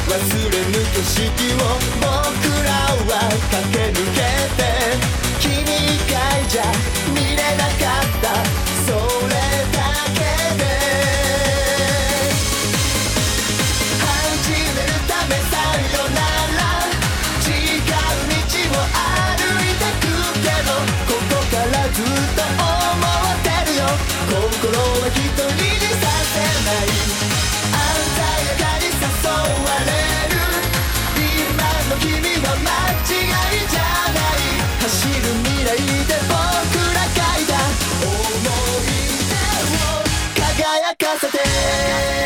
忘れぬ景色を僕らは駆け抜けて、君以外じゃ見れなかった、それだけで始めるためさよなら、違う道を歩いてくけど、ここからずっと思ってるよ、心は一人にさせない、鮮やかに誘われる、今の君は間違いじゃない、走る未来で僕ら書いた思い出を輝かせて